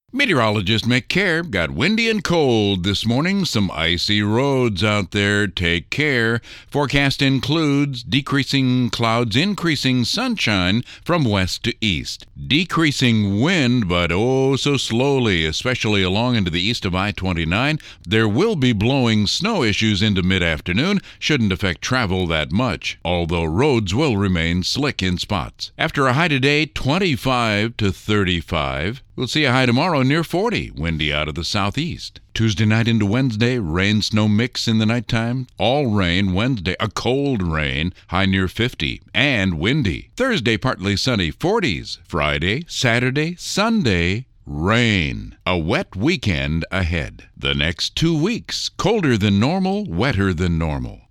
Meteorologist Mick Care got windy and cold this morning. Some icy roads out there. Take care. Forecast includes decreasing clouds, increasing sunshine from west to east. Decreasing wind, but oh so slowly, especially along into the east of I-29. There will be blowing snow issues into mid-afternoon. Shouldn't affect travel that much, although roads will remain slick in spots. After a high today, 25 to 35. We'll see a high tomorrow near 40, windy out of the southeast. Tuesday night into Wednesday, rain-snow mix in the nighttime. All rain Wednesday, a cold rain, high near 50, and windy. Thursday, partly sunny, 40s. Friday, Saturday, Sunday, rain. A wet weekend ahead. The next 2 weeks, colder than normal, wetter than normal.